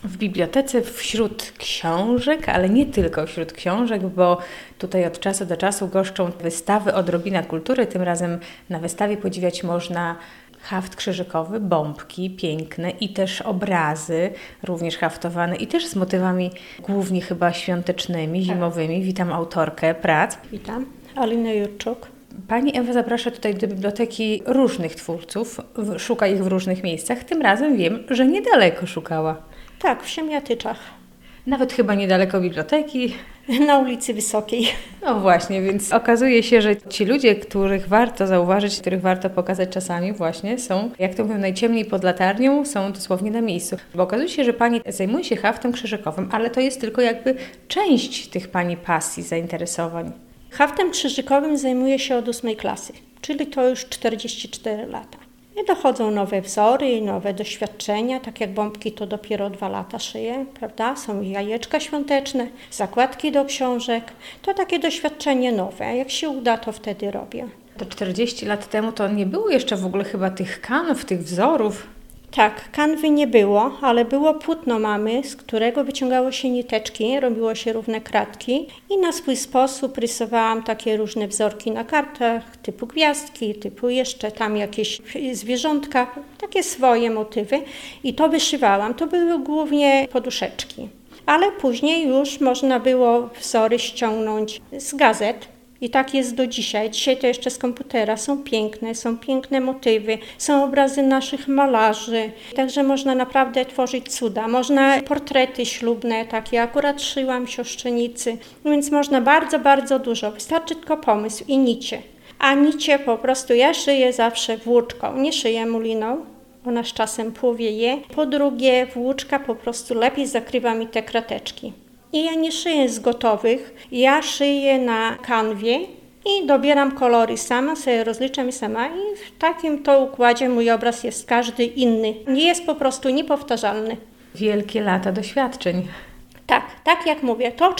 W bibliotece wśród książek, ale nie tylko wśród książek, bo tutaj od czasu do czasu goszczą wystawy Odrobina Kultury. Tym razem na wystawie podziwiać można haft krzyżykowy, bombki piękne i też obrazy, również haftowane i też z motywami głównie chyba świątecznymi, zimowymi. Witam autorkę prac. Witam, Alinę Jurczuk. Pani Ewa zaprasza tutaj do biblioteki różnych twórców, szuka ich w różnych miejscach. Tym razem wiem, że niedaleko szukała. Tak, w Siemiatyczach, Nawet chyba niedaleko biblioteki. na ulicy Wysokiej. No właśnie, więc okazuje się, że ci ludzie, których warto zauważyć, których warto pokazać czasami właśnie są, jak to mówią, najciemniej pod latarnią, są dosłownie na miejscu. Bo okazuje się, że Pani zajmuje się haftem krzyżykowym, ale to jest tylko jakby część tych Pani pasji, zainteresowań. Haftem krzyżykowym zajmuję się od 8 klasy, czyli to już 44 lata. I dochodzą nowe wzory, nowe doświadczenia, tak jak bombki to dopiero 2 lata szyję, prawda? Są jajeczka świąteczne, zakładki do książek. To takie doświadczenie nowe. Jak się uda, to wtedy robię. To 40 lat temu to nie było jeszcze w ogóle chyba tych kanw, tych wzorów. Tak, kanwy nie było, ale było płótno mamy, z którego wyciągało się niteczki, robiło się równe kratki i na swój sposób rysowałam takie różne wzorki na kartach, typu gwiazdki, typu jeszcze tam jakieś zwierzątka, takie swoje motywy i to wyszywałam. To były głównie poduszeczki, ale później już można było wzory ściągnąć z gazet. I tak jest do dzisiaj. Dzisiaj to jeszcze z komputera. Są piękne motywy, są obrazy naszych malarzy. Także można naprawdę tworzyć cuda. Można portrety ślubne, takie akurat szyłam siostrzenicy. Więc można bardzo, bardzo dużo. Wystarczy tylko pomysł i nicie. A nicie po prostu ja szyję zawsze włóczką. Nie szyję muliną. Ona z czasem płowieje. Po drugie, włóczka po prostu lepiej zakrywa mi te krateczki. I ja nie szyję z gotowych, ja szyję na kanwie i dobieram kolory sama, sobie rozliczam i sama i w takim to układzie mój obraz jest każdy inny. Nie jest po prostu niepowtarzalny. Wielkie lata doświadczeń. Tak jak mówię, to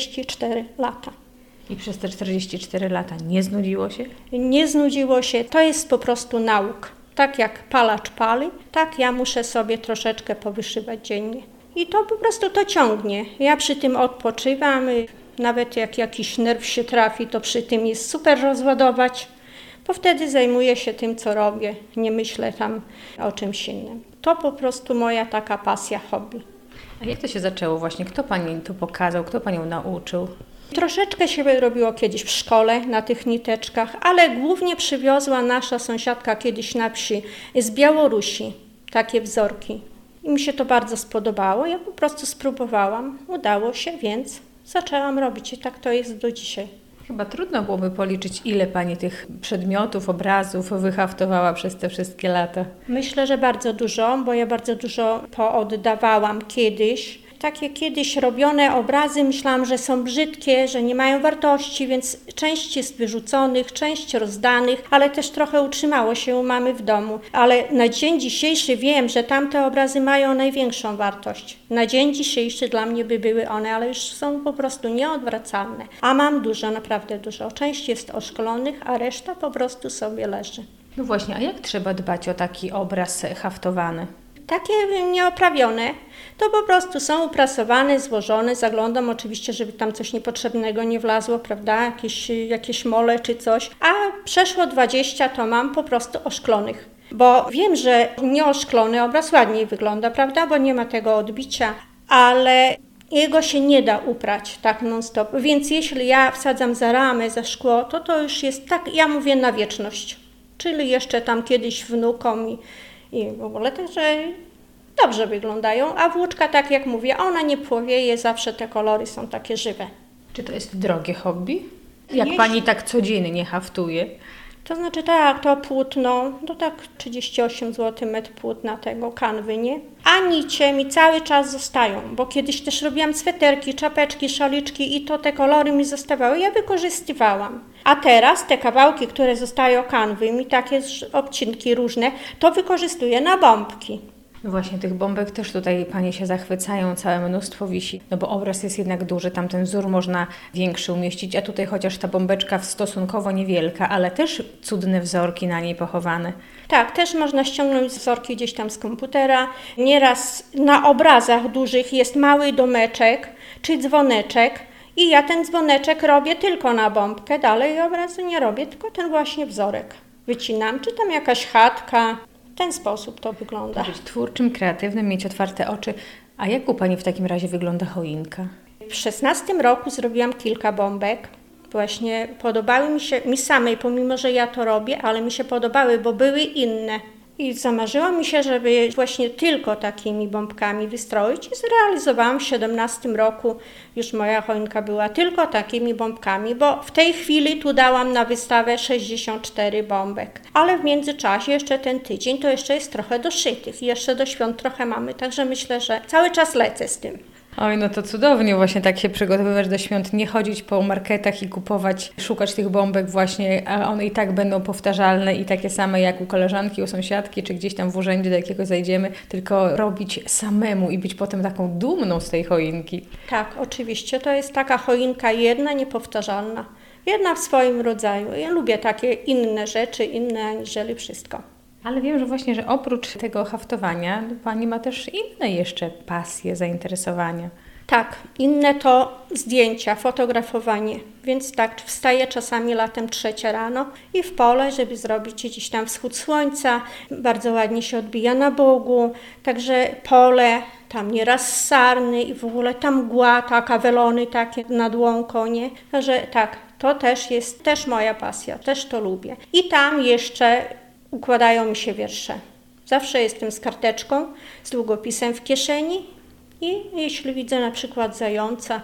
44 lata. I przez te 44 lata nie znudziło się? Nie znudziło się, to jest po prostu nauk. Tak jak palacz pali, tak ja muszę sobie troszeczkę powyszywać dziennie. I to po prostu to ciągnie. Ja przy tym odpoczywam, nawet jak jakiś nerw się trafi, to przy tym jest super rozładować, bo wtedy zajmuję się tym, co robię, nie myślę tam o czymś innym. To po prostu moja taka pasja, hobby. A jak to się zaczęło właśnie? Kto Pani to pokazał? Kto Panią nauczył? Troszeczkę się robiło kiedyś w szkole na tych niteczkach, ale głównie przywiozła nasza sąsiadka kiedyś na wsi z Białorusi takie wzorki. I mi się to bardzo spodobało. Ja po prostu spróbowałam. Udało się, więc zaczęłam robić i tak to jest do dzisiaj. Chyba trudno byłoby policzyć, ile Pani tych przedmiotów, obrazów wyhaftowała przez te wszystkie lata. Myślę, że bardzo dużo, bo ja bardzo dużo pooddawałam kiedyś. Takie kiedyś robione obrazy myślałam, że są brzydkie, że nie mają wartości, więc część jest wyrzuconych, część rozdanych, ale też trochę utrzymało się u mamy w domu. Ale na dzień dzisiejszy wiem, że tamte obrazy mają największą wartość. Na dzień dzisiejszy dla mnie by były one, ale już są po prostu nieodwracalne. A mam dużo, naprawdę dużo. Część jest oszklonych, a reszta po prostu sobie leży. No właśnie, a jak trzeba dbać o taki obraz haftowany? Takie nieoprawione, to po prostu są uprasowane, złożone, zaglądam oczywiście, żeby tam coś niepotrzebnego nie wlazło, prawda, jakieś mole czy coś, a przeszło 20 to mam po prostu oszklonych. Bo wiem, że nieoszklony obraz ładniej wygląda, prawda, bo nie ma tego odbicia, ale jego się nie da uprać tak non-stop, więc jeśli ja wsadzam za ramę, za szkło, to już jest tak, ja mówię na wieczność, czyli jeszcze tam kiedyś wnukom i w ogóle także dobrze wyglądają, a włóczka, tak jak mówię, ona nie płowieje, zawsze te kolory są takie żywe. Czy to jest drogie hobby? Jak Pani tak codziennie haftuje? To znaczy tak, to płótno, to tak 38 zł metr płótna tego kanwy, nie? A nicie mi cały czas zostają, bo kiedyś też robiłam sweterki, czapeczki, szaliczki i to te kolory mi zostawały, ja wykorzystywałam. A teraz te kawałki, które zostają kanwy, mi takie obcinki różne, to wykorzystuję na bombki. No właśnie, tych bombek też tutaj panie się zachwycają, całe mnóstwo wisi, no bo obraz jest jednak duży, tam ten wzór można większy umieścić, a tutaj chociaż ta bombeczka stosunkowo niewielka, ale też cudne wzorki na niej pochowane. Tak, też można ściągnąć wzorki gdzieś tam z komputera. Nieraz na obrazach dużych jest mały domeczek czy dzwoneczek i ja ten dzwoneczek robię tylko na bombkę, dalej obrazu nie robię, tylko ten właśnie wzorek wycinam, czy tam jakaś chatka. W ten sposób to wygląda. Być twórczym, kreatywnym, mieć otwarte oczy. A jak u pani w takim razie wygląda choinka? W 16 roku zrobiłam kilka bombek. Właśnie podobały mi samej, pomimo że ja to robię, ale mi się podobały, bo były inne. I zamarzyło mi się, żeby właśnie tylko takimi bombkami wystroić i zrealizowałam w 17 roku. Już moja choinka była tylko takimi bombkami, bo w tej chwili tu dałam na wystawę 64 bombek. Ale w międzyczasie jeszcze ten tydzień to jeszcze jest trochę doszytych i jeszcze do świąt trochę mamy, także myślę, że cały czas lecę z tym. Oj, no to cudownie właśnie tak się przygotowywać do świąt, nie chodzić po marketach i kupować, szukać tych bombek właśnie, a one i tak będą powtarzalne i takie same jak u koleżanki, u sąsiadki, czy gdzieś tam w urzędzie, do jakiego zajdziemy, tylko robić samemu i być potem taką dumną z tej choinki. Tak, oczywiście, to jest taka choinka jedna, niepowtarzalna. Jedna w swoim rodzaju. Ja lubię takie inne rzeczy, inne aniżeli wszystko. Ale wiem, że właśnie, że oprócz tego haftowania, pani ma też inne jeszcze pasje, zainteresowania. Tak, inne to zdjęcia, fotografowanie, więc tak wstaję czasami latem 3 rano i w pole, żeby zrobić gdzieś tam wschód słońca, bardzo ładnie się odbija na Bogu, także pole, tam nieraz sarny i w ogóle tam mgła, taka welony takie nad łąką, nie? Także tak, to też jest moja pasja, też to lubię. I tam jeszcze układają mi się wiersze. Zawsze jestem z karteczką, z długopisem w kieszeni i jeśli widzę na przykład zająca,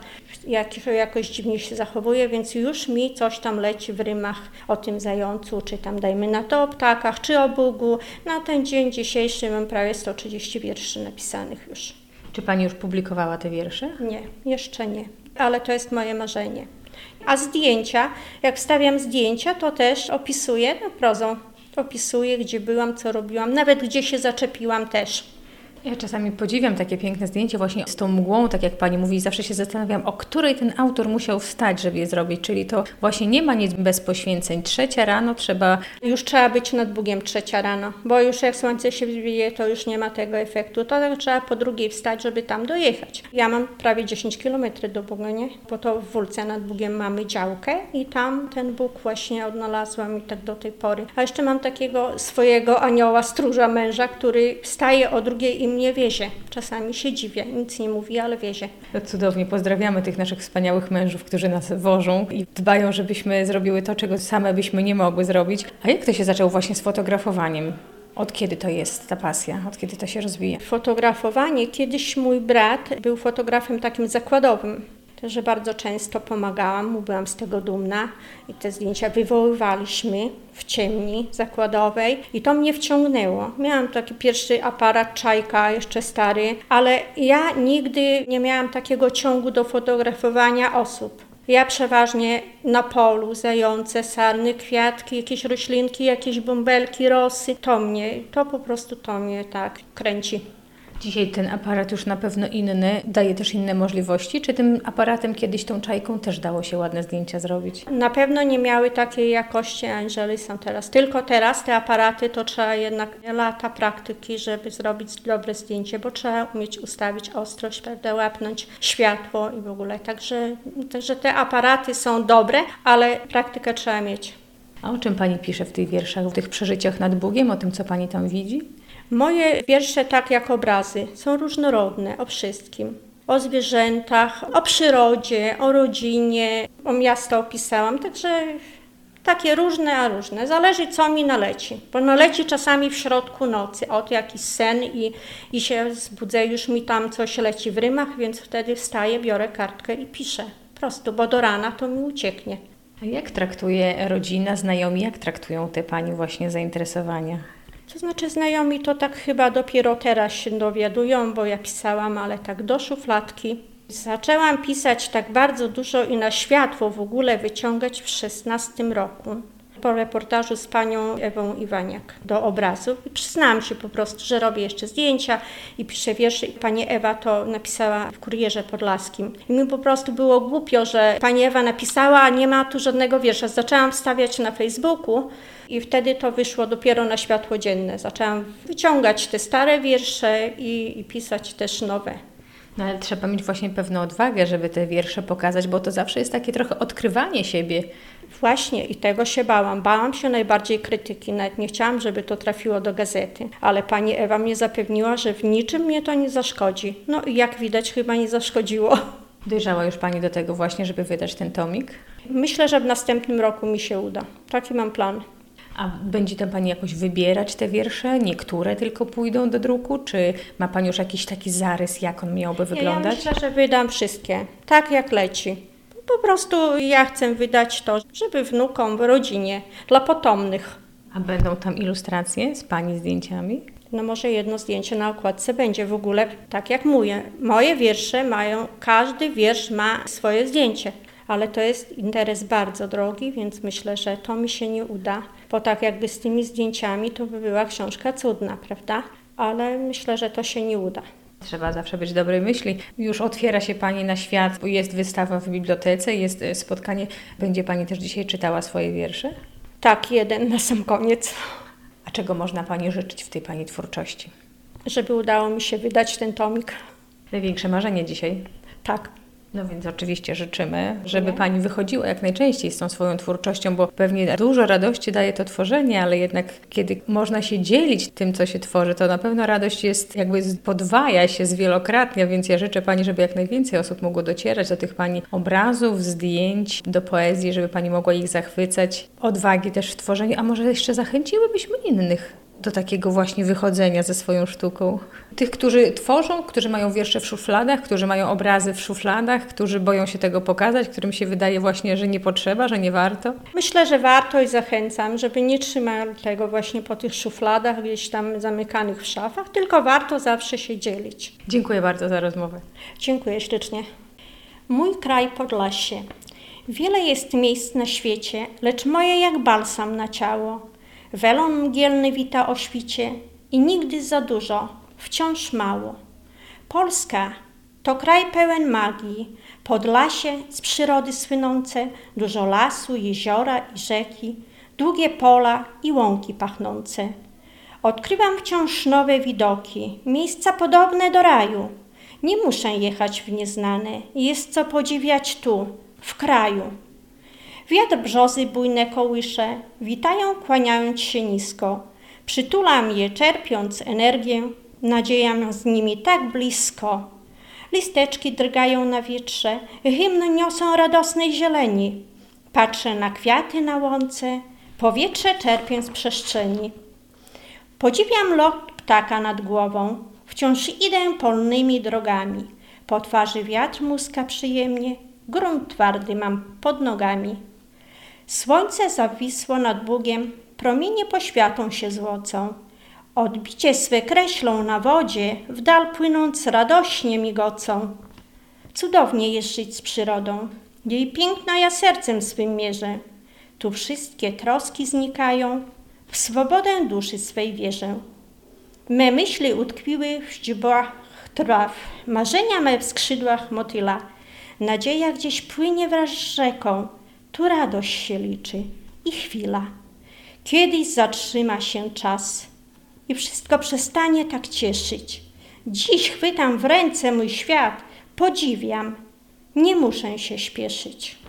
jakoś dziwnie się zachowuje, więc już mi coś tam leci w rymach o tym zającu, czy tam dajmy na to o ptakach, czy o Bogu. Na ten dzień dzisiejszy mam prawie 130 wierszy napisanych już. Czy pani już publikowała te wiersze? Nie, jeszcze nie, ale to jest moje marzenie. A zdjęcia, jak wstawiam zdjęcia, to też opisuję prozą. Opisuję, gdzie byłam, co robiłam, nawet gdzie się zaczepiłam też. Ja czasami podziwiam takie piękne zdjęcie właśnie z tą mgłą, tak jak pani mówi, zawsze się zastanawiam, o której ten autor musiał wstać, żeby je zrobić, czyli to właśnie nie ma nic bez poświęceń. 3 rano trzeba... Już trzeba być nad Bugiem 3 rano, bo już jak słońce się wzbije, to już nie ma tego efektu. To tak trzeba po 2 wstać, żeby tam dojechać. Ja mam prawie 10 km do Buga, nie? Bo to w Wólce nad Bugiem mamy działkę i tam ten Bóg właśnie odnalazłam i tak do tej pory. A jeszcze mam takiego swojego anioła, stróża męża, który wstaje o 2 i mnie wiezie. Czasami się dziwię, nic nie mówi, ale wiezie. To cudownie. Pozdrawiamy tych naszych wspaniałych mężów, którzy nas wożą i dbają, żebyśmy zrobiły to, czego same byśmy nie mogły zrobić. A jak to się zaczęło właśnie z fotografowaniem? Od kiedy to jest ta pasja? Od kiedy to się rozwija? Fotografowanie. Kiedyś mój brat był fotografem takim zakładowym. Także bardzo często pomagałam mu, byłam z tego dumna i te zdjęcia wywoływaliśmy w ciemni zakładowej i to mnie wciągnęło. Miałam taki pierwszy aparat Czajka, jeszcze stary, ale ja nigdy nie miałam takiego ciągu do fotografowania osób. Ja przeważnie na polu, zające, sarny, kwiatki, jakieś roślinki, jakieś bąbelki, rosy. To po prostu mnie tak kręci. Dzisiaj ten aparat już na pewno inny, daje też inne możliwości. Czy tym aparatem kiedyś, tą Czajką też dało się ładne zdjęcia zrobić? Na pewno nie miały takiej jakości, aniżeli są teraz. Tylko teraz te aparaty to trzeba jednak lata praktyki, żeby zrobić dobre zdjęcie, bo trzeba umieć ustawić ostrość, prawda, łapnąć światło i w ogóle. Także te aparaty są dobre, ale praktykę trzeba mieć. A o czym pani pisze w tych wierszach, w tych przeżyciach nad Bugiem, o tym, co pani tam widzi? Moje wiersze, tak jak obrazy, są różnorodne, o wszystkim. O zwierzętach, o przyrodzie, o rodzinie, o miasto opisałam, także takie różne, a różne. Zależy, co mi naleci, bo naleci czasami w środku nocy, od jakiś sen i się zbudzę, już mi tam coś leci w rymach, więc wtedy wstaję, biorę kartkę i piszę. Po prostu, bo do rana to mi ucieknie. A jak traktuje rodzina, znajomi, jak traktują te pani właśnie zainteresowania? To znaczy znajomi to tak chyba dopiero teraz się dowiadują, bo ja pisałam, ale tak do szufladki. Zaczęłam pisać tak bardzo dużo i na światło w ogóle wyciągać w 16 roku. po reportażu z panią Ewą Iwaniak do obrazów. I przyznałam się po prostu, że robię jeszcze zdjęcia i piszę wiersze. I pani Ewa to napisała w Kurierze Podlaskim. I mi po prostu było głupio, że pani Ewa napisała, a nie ma tu żadnego wiersza. Zaczęłam wstawiać na Facebooku i wtedy to wyszło dopiero na światło dzienne. Zaczęłam wyciągać te stare wiersze i pisać też nowe. No ale trzeba mieć właśnie pewną odwagę, żeby te wiersze pokazać, bo to zawsze jest takie trochę odkrywanie siebie. Właśnie i tego się bałam. Bałam się najbardziej krytyki. Nawet nie chciałam, żeby to trafiło do gazety. Ale pani Ewa mnie zapewniła, że w niczym mnie to nie zaszkodzi. No i jak widać chyba nie zaszkodziło. Dojrzała już pani do tego właśnie, żeby wydać ten tomik? Myślę, że w następnym roku mi się uda. Taki mam plan. A będzie tam pani jakoś wybierać te wiersze? Niektóre tylko pójdą do druku? Czy ma pani już jakiś taki zarys, jak on miałby wyglądać? Ja myślę, że wydam wszystkie. Tak jak leci. Po prostu ja chcę wydać to, żeby wnukom, rodzinie, dla potomnych. A będą tam ilustracje z pani zdjęciami? No może jedno zdjęcie na okładce będzie w ogóle tak jak moje. Moje wiersze mają, każdy wiersz ma swoje zdjęcie. Ale to jest interes bardzo drogi, więc myślę, że to mi się nie uda. Bo tak jakby z tymi zdjęciami to by była książka cudna, prawda? Ale myślę, że to się nie uda. Trzeba zawsze być dobrej myśli. Już otwiera się pani na świat, bo jest wystawa w bibliotece, jest spotkanie. Będzie pani też dzisiaj czytała swoje wiersze? Tak, jeden na sam koniec. A czego można pani życzyć w tej pani twórczości? Żeby udało mi się wydać ten tomik. Największe marzenie dzisiaj? Tak. No więc oczywiście życzymy, żeby pani wychodziła jak najczęściej z tą swoją twórczością, bo pewnie dużo radości daje to tworzenie, ale jednak kiedy można się dzielić tym, co się tworzy, to na pewno radość jest jakby podwaja się, zwielokrotnia, więc ja życzę pani, żeby jak najwięcej osób mogło docierać do tych pani obrazów, zdjęć, do poezji, żeby pani mogła ich zachwycać, odwagi też w tworzeniu, a może jeszcze zachęciłybyśmy innych do takiego właśnie wychodzenia ze swoją sztuką. Tych, którzy tworzą, którzy mają wiersze w szufladach, którzy mają obrazy w szufladach, którzy boją się tego pokazać, którym się wydaje właśnie, że nie potrzeba, że nie warto. Myślę, że warto i zachęcam, żeby nie trzymali tego właśnie po tych szufladach, gdzieś tam zamykanych w szafach, tylko warto zawsze się dzielić. Dziękuję bardzo za rozmowę. Dziękuję ślicznie. Mój kraj Podlasie. Wiele jest miejsc na świecie, lecz moje jak balsam na ciało. Welon mgielny wita o świcie i nigdy za dużo, wciąż mało. Polska to kraj pełen magii, Podlasie z przyrody słynące, dużo lasu, jeziora i rzeki, długie pola i łąki pachnące. Odkrywam wciąż nowe widoki, miejsca podobne do raju. Nie muszę jechać w nieznane, jest co podziwiać tu, w kraju. Wiatr brzozy bujne kołysze, witają kłaniając się nisko. Przytulam je, czerpiąc energię, nadzieja z nimi tak blisko. Listeczki drgają na wietrze, hymn niosą radosnej zieleni. Patrzę na kwiaty na łące, powietrze czerpię z przestrzeni. Podziwiam lot ptaka nad głową, wciąż idę polnymi drogami. Po twarzy wiatr muska przyjemnie, grunt twardy mam pod nogami. Słońce zawisło nad Bugiem, promienie poświatą się złocą. Odbicie swe kreślą na wodzie, w dal płynąc radośnie migocą. Cudownie jest żyć z przyrodą, jej piękna ja sercem swym mierzę. Tu wszystkie troski znikają, w swobodę duszy swej wierzę. Me myśli utkwiły w źdźbłach traw, marzenia me w skrzydłach motyla. Nadzieja gdzieś płynie wraz z rzeką, tu radość się liczy i chwila. Kiedyś zatrzyma się czas i wszystko przestanie tak cieszyć. Dziś chwytam w ręce mój świat, podziwiam, nie muszę się śpieszyć.